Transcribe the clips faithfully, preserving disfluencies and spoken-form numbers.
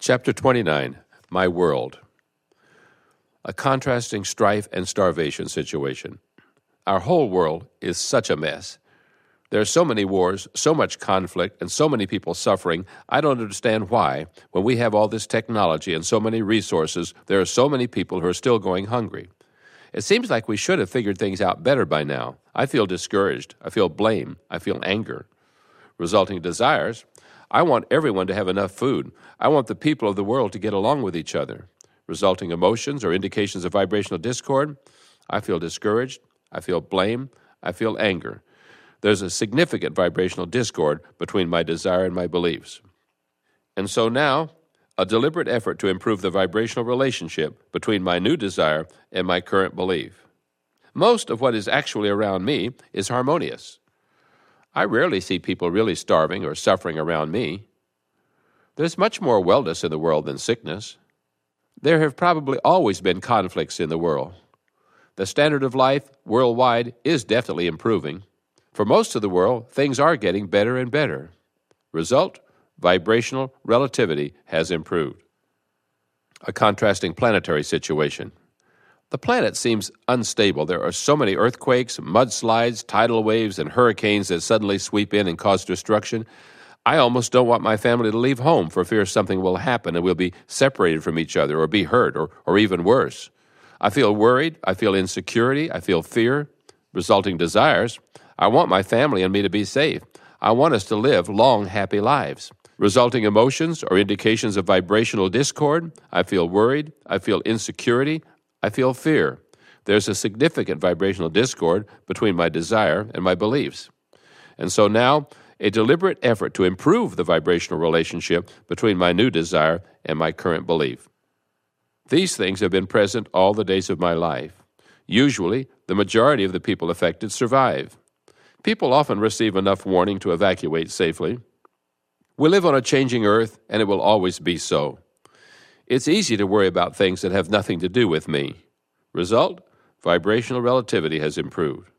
Chapter twenty-nine, My World. A contrasting strife and starvation situation. Our whole world is such a mess. There are so many wars, so much conflict, and so many people suffering. I don't understand why, when we have all this technology and so many resources, there are so many people who are still going hungry. It seems like we should have figured things out better by now. I feel discouraged. I feel blame. I feel anger. Resulting desires. I want everyone to have enough food. I want the people of the world to get along with each other. Resulting emotions or indications of vibrational discord. I feel discouraged. I feel blame. I feel anger. There's a significant vibrational discord between my desire and my beliefs. And so now, a deliberate effort to improve the vibrational relationship between my new desire and my current belief. Most of what is actually around me is harmonious. I rarely see people really starving or suffering around me. There's much more wellness in the world than sickness. There have probably always been conflicts in the world. The standard of life worldwide is definitely improving. For most of the world, things are getting better and better. Result, vibrational relativity has improved. A contrasting planetary situation. The planet seems unstable. There are so many earthquakes, mudslides, tidal waves, and hurricanes that suddenly sweep in and cause destruction. I almost don't want my family to leave home for fear something will happen and we'll be separated from each other or be hurt or, or even worse. I feel worried. I feel insecurity. I feel fear. Resulting desires. I want my family and me to be safe. I want us to live long, happy lives. Resulting emotions or indications of vibrational discord. I feel worried. I feel insecurity. I feel fear. There's a significant vibrational discord between my desire and my beliefs. And so now, a deliberate effort to improve the vibrational relationship between my new desire and my current belief. These things have been present all the days of my life. Usually, the majority of the people affected survive. People often receive enough warning to evacuate safely. We live on a changing earth, and it will always be so. It's easy to worry about things that have nothing to do with me. Result, vibrational relativity has improved.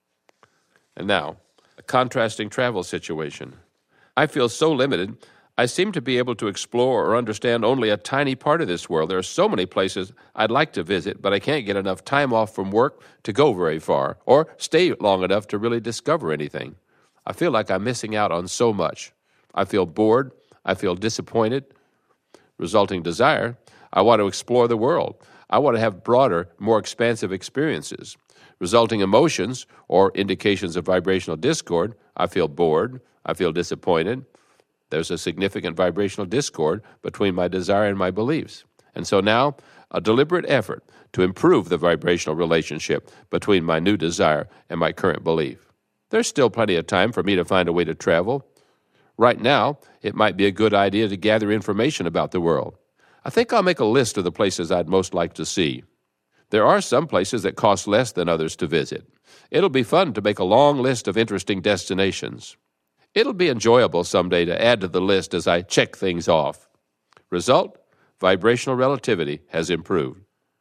And now, a contrasting travel situation. I feel so limited, I seem to be able to explore or understand only a tiny part of this world. There are so many places I'd like to visit, but I can't get enough time off from work to go very far, or stay long enough to really discover anything. I feel like I'm missing out on so much. I feel bored. I feel disappointed. Resulting desire, I want to explore the world. I want to have broader, more expansive experiences. Resulting emotions or indications of vibrational discord, I feel bored. I feel disappointed. There's a significant vibrational discord between my desire and my beliefs. And so now, a deliberate effort to improve the vibrational relationship between my new desire and my current belief. There's still plenty of time for me to find a way to travel. Right now, it might be a good idea to gather information about the world. I think I'll make a list of the places I'd most like to see. There are some places that cost less than others to visit. It'll be fun to make a long list of interesting destinations. It'll be enjoyable someday to add to the list as I check things off. Result, vibrational relativity has improved.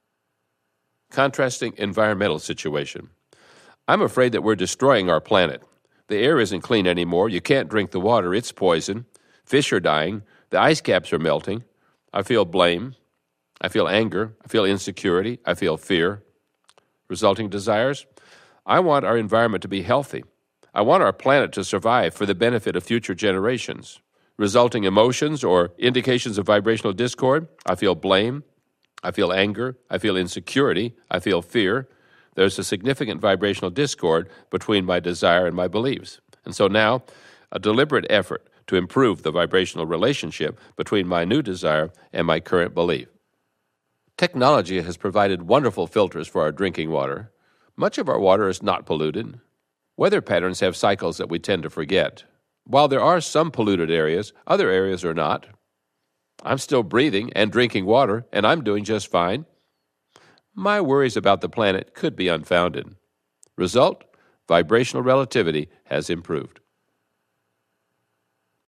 Contrasting environmental situation. I'm afraid that we're destroying our planet. The air isn't clean anymore. You can't drink the water. It's poison. Fish are dying. The ice caps are melting. I feel blame. I feel anger. I feel insecurity. I feel fear. Resulting desires. I want our environment to be healthy. I want our planet to survive for the benefit of future generations. Resulting emotions or indications of vibrational discord. I feel blame. I feel anger. I feel insecurity. I feel fear. There's a significant vibrational discord between my desire and my beliefs. And so now, a deliberate effort to improve the vibrational relationship between my new desire and my current belief. Technology has provided wonderful filters for our drinking water. Much of our water is not polluted. Weather patterns have cycles that we tend to forget. While there are some polluted areas, other areas are not. I'm still breathing and drinking water, and I'm doing just fine. My worries about the planet could be unfounded. Result, vibrational relativity has improved.